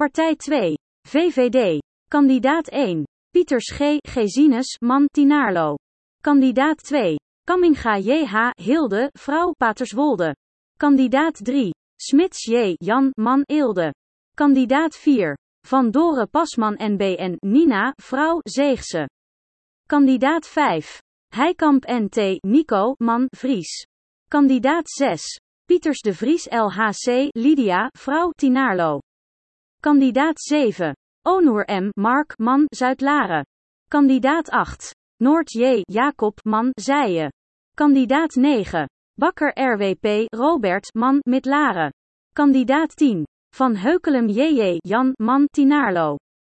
Partij 2. VVD. Kandidaat 1. Pieters G. Gezinus, man Tinaarlo. Kandidaat 2. Kamminga J.H. Hilde, vrouw Paterswolde. Kandidaat 3. Smits J. Jan, man Eelde. Kandidaat 4. Van Doren Pasman NBN Nina, vrouw Zeegse. Kandidaat 5. Heikamp NT Nico, man Vries. Kandidaat 6. Pieters de Vries LHC Lydia, vrouw Tinaarlo. Kandidaat 7. Onur M. Mark, man Zuidlaren. Kandidaat 8. Noord J. Jacob, man Zijen. Kandidaat 9. Bakker RWP Robert, man Midlaren. Kandidaat 10. Van Heukelum J.J. Jan, man Tinaarlo.